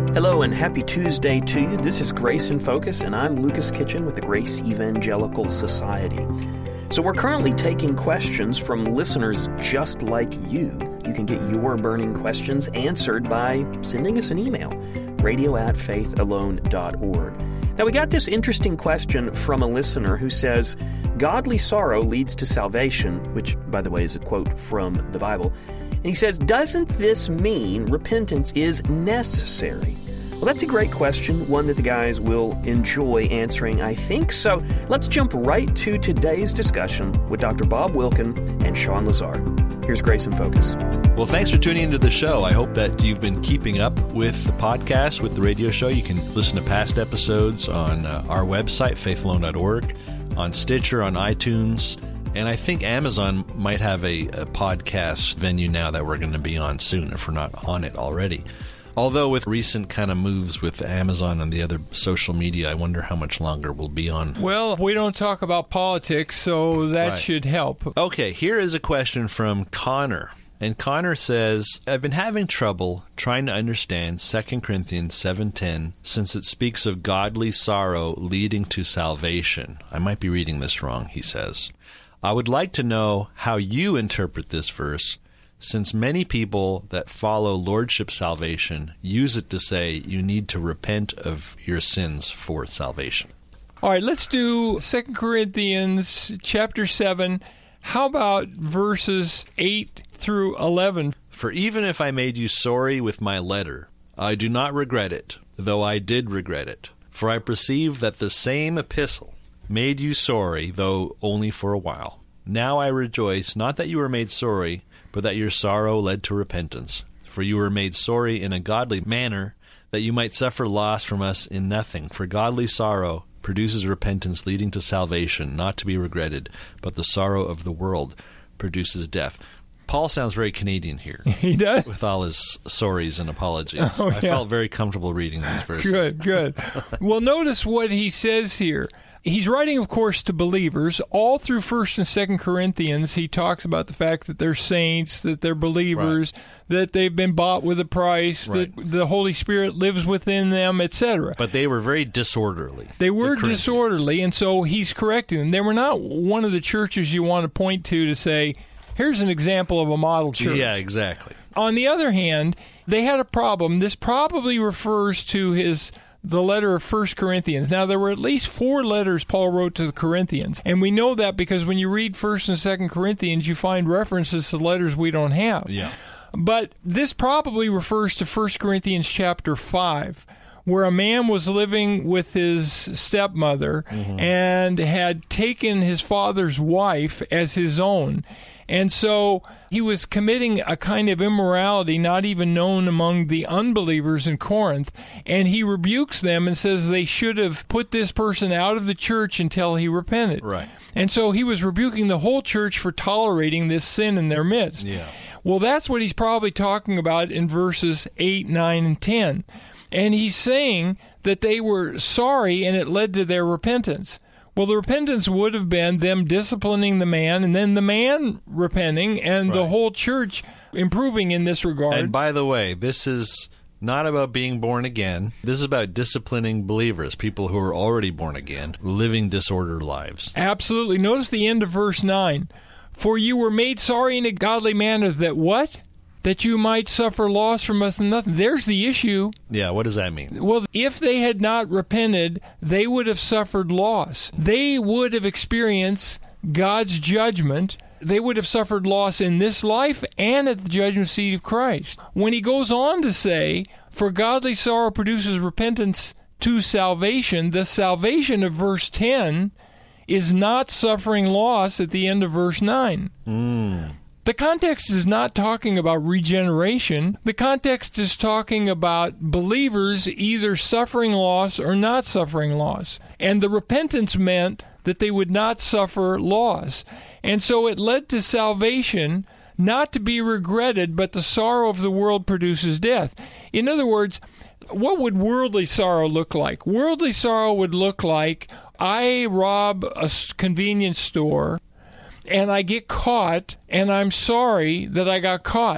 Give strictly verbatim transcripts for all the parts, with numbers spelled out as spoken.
Hello and happy Tuesday to you. This is Grace in Focus, and I'm Lucas Kitchen with the Grace Evangelical Society. So we're currently taking questions from listeners just like you. You can get your burning questions answered by sending us an email, radio at faith alone dot org. Now, we got this interesting question from a listener who says, godly sorrow leads to salvation, which, by the way, is a quote from the Bible. And he says, doesn't this mean repentance is necessary? Well, that's a great question, one that the guys will enjoy answering, I think. So let's jump right to today's discussion with Doctor Bob Wilkin and Sean Lazar. Here's Grace in Focus. Well, thanks for tuning into the show. I hope that you've been keeping up with the podcast, with the radio show. You can listen to past episodes on uh, our website, faith alone dot org, on Stitcher, on iTunes, and I think Amazon might have a, a podcast venue now that we're going to be on soon, if we're not on it already. Although with recent kind of moves with Amazon and the other social media, I wonder how much longer we'll be on. Well, we don't talk about politics, so that Right. should help. Okay, here is a question from Connor. And Connor says, I've been having trouble trying to understand Second Corinthians seven ten since it speaks of godly sorrow leading to salvation. I might be reading this wrong, he says. I would like to know how you interpret this verse, since many people that follow Lordship salvation use it to say you need to repent of your sins for salvation. All right, let's do Second Corinthians chapter seven. How about verses eight through eleven? For even if I made you sorry with my letter, I do not regret it, though I did regret it. For I perceive that the same epistle made you sorry, though only for a while. Now I rejoice, not that you were made sorry, but that your sorrow led to repentance. For you were made sorry in a godly manner, that you might suffer loss from us in nothing. For godly sorrow produces repentance leading to salvation, not to be regretted, but the sorrow of the world produces death. Paul sounds very Canadian here. He does? With all his sorries and apologies. Oh, I yeah. felt very comfortable reading these verses. Good, good. Well, notice what he says here. He's writing, of course, to believers. All through First and Second Corinthians, he talks about the fact that they're saints, that they're believers, right. that they've been bought with a price, right. that the Holy Spirit lives within them, et cetera. But they were very disorderly. They were the disorderly, and so he's correcting them. They were not one of the churches you want to point to to say, here's an example of a model church. Yeah, exactly. On the other hand, they had a problem. This probably refers to his the letter of First Corinthians. Now, there were at least four letters Paul wrote to the Corinthians, and we know that because when you read First and Second Corinthians, you find references to letters we don't have. Yeah. But this probably refers to First Corinthians chapter five, where a man was living with his stepmother mm-hmm. and had taken his father's wife as his own. And so he was committing a kind of immorality not even known among the unbelievers in Corinth, and he rebukes them and says they should have put this person out of the church until he repented. Right. And so he was rebuking the whole church for tolerating this sin in their midst. Yeah. Well, that's what he's probably talking about in verses eight, nine, and ten. And he's saying that they were sorry and it led to their repentance. Well, the repentance would have been them disciplining the man and then the man repenting and right. the whole church improving in this regard. And by the way, this is not about being born again. This is about disciplining believers, people who are already born again, living disordered lives. Absolutely. Notice the end of verse nine. For you were made sorry in a godly manner that what? That you might suffer loss from us and nothing. There's the issue. Yeah, what does that mean? Well, if they had not repented, they would have suffered loss. They would have experienced God's judgment. They would have suffered loss in this life and at the judgment seat of Christ. When he goes on to say, for godly sorrow produces repentance to salvation, the salvation of verse ten is not suffering loss at the end of verse nine. Mm. The context is not talking about regeneration. The context is talking about believers either suffering loss or not suffering loss. And the repentance meant that they would not suffer loss. And so it led to salvation, not to be regretted, but the sorrow of the world produces death. In other words, what would worldly sorrow look like? Worldly sorrow would look like I rob a convenience store and I get caught, and I'm sorry that I got caught.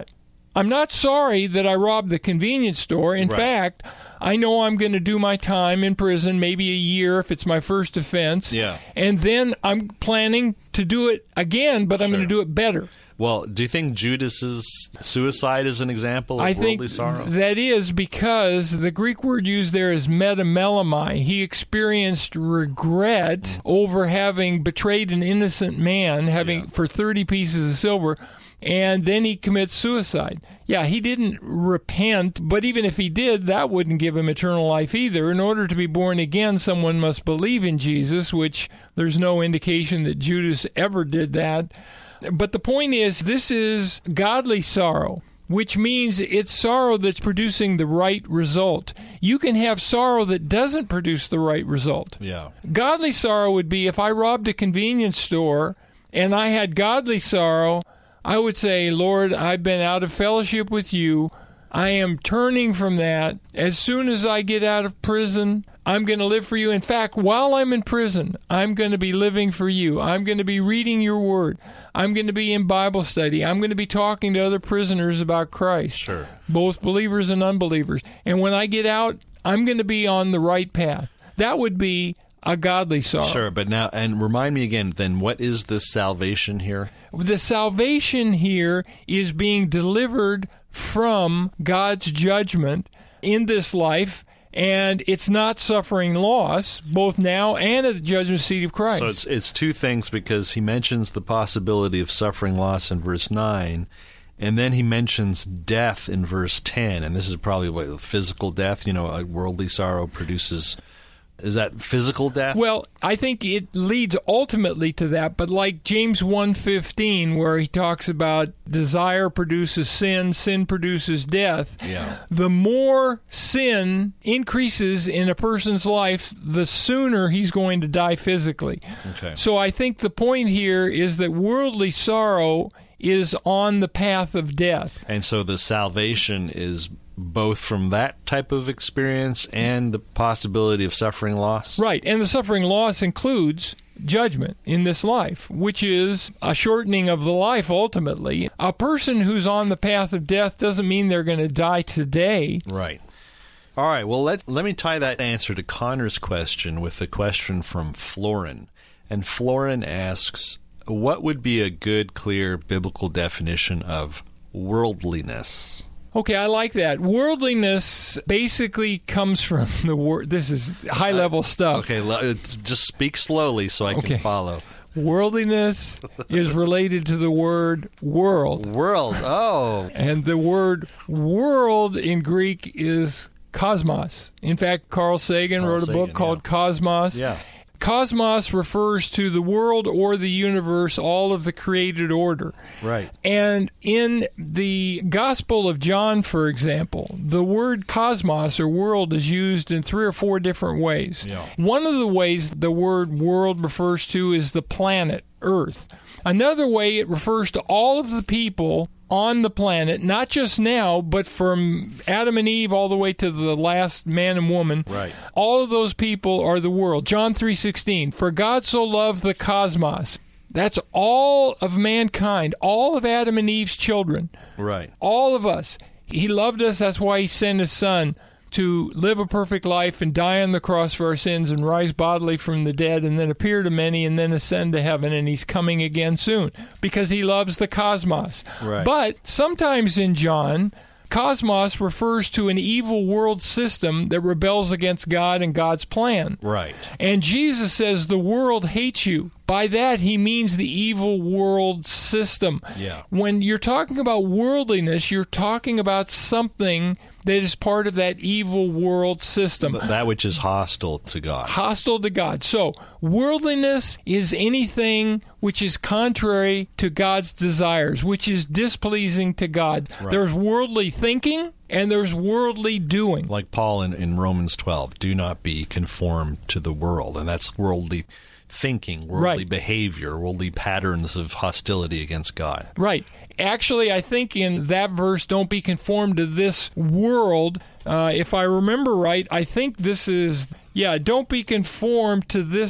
I'm not sorry that I robbed the convenience store. In Right. fact, I know I'm going to do my time in prison, maybe a year if it's my first offense. Yeah. And then I'm planning to do it again, but I'm Sure. going to do it better. Well, do you think Judas's suicide is an example of I worldly think sorrow? that is because the Greek word used there is metamelemai. He experienced regret Mm. over having betrayed an innocent man, having Yeah. for thirty pieces of silver, and then he commits suicide. Yeah, he didn't repent, but even if he did, that wouldn't give him eternal life either. In order to be born again, someone must believe in Jesus, which there's no indication that Judas ever did that. But the point is, this is godly sorrow, which means it's sorrow that's producing the right result. You can have sorrow that doesn't produce the right result. Yeah. Godly sorrow would be if I robbed a convenience store and I had godly sorrow, I would say, Lord, I've been out of fellowship with you. I am turning from that. As soon as I get out of prison, I'm going to live for you. In fact, while I'm in prison, I'm going to be living for you. I'm going to be reading your word. I'm going to be in Bible study. I'm going to be talking to other prisoners about Christ, Sure. both believers and unbelievers. And when I get out, I'm going to be on the right path. That would be a godly sorrow. Sure, but now, and remind me again, then what is this salvation here? The salvation here is being delivered from God's judgment in this life, and it's not suffering loss, both now and at the judgment seat of Christ. So it's it's two things, because he mentions the possibility of suffering loss in verse nine, and then he mentions death in verse ten, and this is probably what physical death, you know, a worldly sorrow produces. Is that physical death? Well, I think it leads ultimately to that, but like James one fifteen, where he talks about desire produces sin, sin produces death, Yeah. the more sin increases in a person's life, the sooner he's going to die physically. Okay. So I think the point here is that worldly sorrow is on the path of death. And so the salvation is both from that type of experience and the possibility of suffering loss? Right, and the suffering loss includes judgment in this life, which is a shortening of the life ultimately. A person who's on the path of death doesn't mean they're going to die today. Right. All right, well, let, let me tie that answer to Connor's question with a question from Florin. And Florin asks, what would be a good, clear biblical definition of worldliness? Okay, I like that. Worldliness basically comes from the word. This is high-level stuff. Okay, l- just speak slowly so I Okay. can follow. Worldliness is related to the word world. World, oh. And the word world in Greek is cosmos. In fact, Carl Sagan Carl wrote a Sagan, book called yeah. Cosmos. Yeah. Cosmos refers to the world or the universe, all of the created order. Right. And in the Gospel of John, for example, the word cosmos or world is used in three or four different ways. Yeah. One of the ways the word world refers to is the planet, Earth. Another way it refers to all of the people on the planet, not just now, but from Adam and Eve all the way to the last man and woman. Right. All of those people are the world. John three sixteen, for God so loved the cosmos. That's all of mankind, all of Adam and Eve's children, Right. all of us. He loved us. That's why he sent his son to live a perfect life and die on the cross for our sins and rise bodily from the dead and then appear to many and then ascend to heaven, and he's coming again soon because he loves the cosmos. Right. But sometimes in John, cosmos refers to an evil world system that rebels against God and God's plan. Right. And Jesus says the world hates you. By that, he means the evil world system. Yeah. When you're talking about worldliness, you're talking about something that is part of that evil world system, That which is hostile to God. hostile to God. So, worldliness is anything which is contrary to God's desires, which is displeasing to God. Right. There's worldly thinking and there's worldly doing. Like Paul in, in Romans twelve, do not be conformed to the world. And that's worldly thinking, worldly Right. behavior, worldly patterns of hostility against God. Right. Actually, I think in that verse, don't be conformed to this world. Uh, if I remember right, I think this is, yeah, don't be conformed to this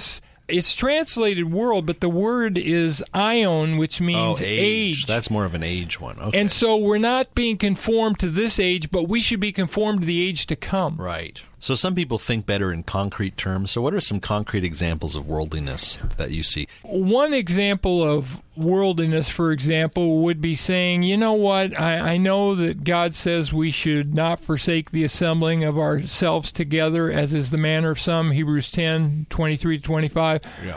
it's translated world, but the word is aion, which means oh, age. age. That's more of an age one. Okay. And so we're not being conformed to this age, but we should be conformed to the age to come. Right. So some people think better in concrete terms. So what are some concrete examples of worldliness that you see? One example of worldliness, for example, would be saying, you know what, I, I know that God says we should not forsake the assembling of ourselves together, as is the manner of some, Hebrews ten, twenty-three to twenty-five. Yeah.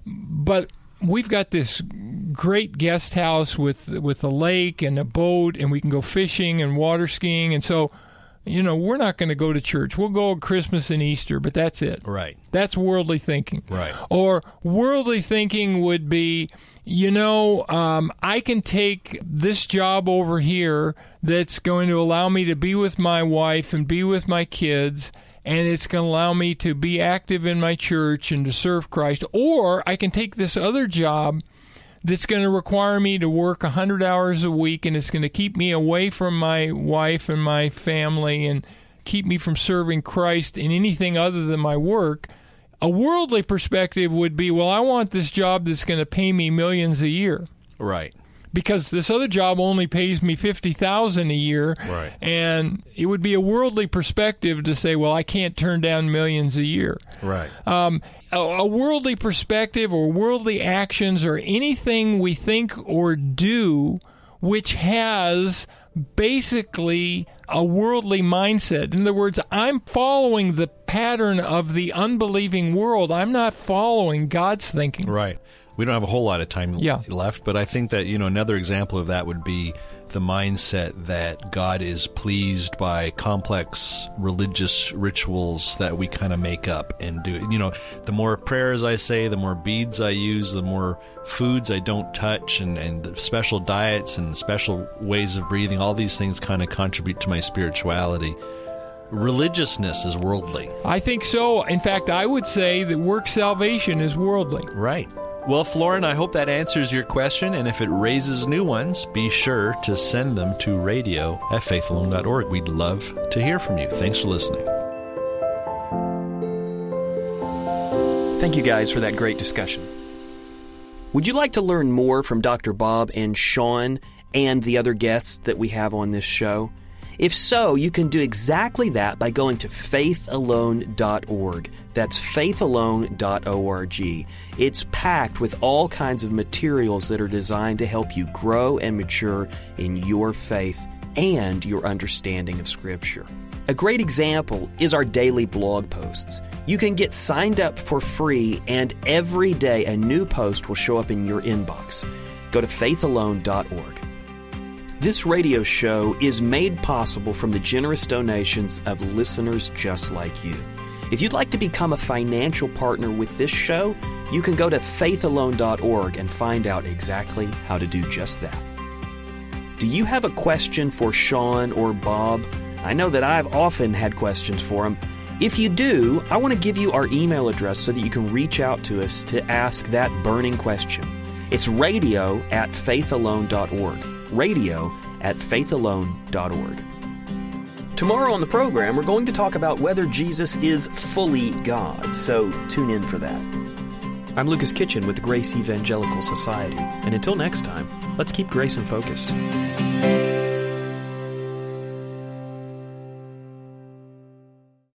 But we've got this great guest house with with a lake and a boat, and we can go fishing and water skiing, and so, you know, we're not going to go to church. We'll go at Christmas and Easter, but that's it. Right. That's worldly thinking. Right. Or worldly thinking would be, you know, um, I can take this job over here that's going to allow me to be with my wife and be with my kids, and it's going to allow me to be active in my church and to serve Christ. Or I can take this other job that's going to require me to work one hundred hours a week, and it's going to keep me away from my wife and my family and keep me from serving Christ in anything other than my work. A worldly perspective would be, well, I want this job that's going to pay me millions a year. Right. Because this other job only pays me fifty thousand dollars a year. Right. And it would be a worldly perspective to say, well, I can't turn down millions a year. Right. Um, a, a worldly perspective or worldly actions or anything we think or do which has basically a worldly mindset. In other words, I'm following the pattern of the unbelieving world. I'm not following God's thinking. Right. We don't have a whole lot of time Yeah. left, but I think that, you know, another example of that would be the mindset that God is pleased by complex religious rituals that we kind of make up and do. You know, the more prayers I say, the more beads I use, the more foods I don't touch, and, and the special diets and special ways of breathing, all these things kind of contribute to my spirituality. Religiousness is worldly. I think so. In fact, I would say that work salvation is worldly. Right. Well, Florin, I hope that answers your question, and if it raises new ones, be sure to send them to radio at faith alone dot org. We'd love to hear from you. Thanks for listening. Thank you guys for that great discussion. Would you like to learn more from Doctor Bob and Sean and the other guests that we have on this show? If so, you can do exactly that by going to faith alone dot org. That's faith alone dot org. It's packed with all kinds of materials that are designed to help you grow and mature in your faith and your understanding of Scripture. A great example is our daily blog posts. You can get signed up for free, and every day a new post will show up in your inbox. Go to faith alone dot org. This radio show is made possible from the generous donations of listeners just like you. If you'd like to become a financial partner with this show, you can go to faith alone dot org and find out exactly how to do just that. Do you have a question for Sean or Bob? I know that I've often had questions for them. If you do, I want to give you our email address so that you can reach out to us to ask that burning question. It's radio at faith alone dot org. radio at faith alone dot org. Tomorrow on the program, we're going to talk about whether Jesus is fully God, so tune in for that. I'm Lucas Kitchen with the Grace Evangelical Society, and until next time, let's keep grace in focus.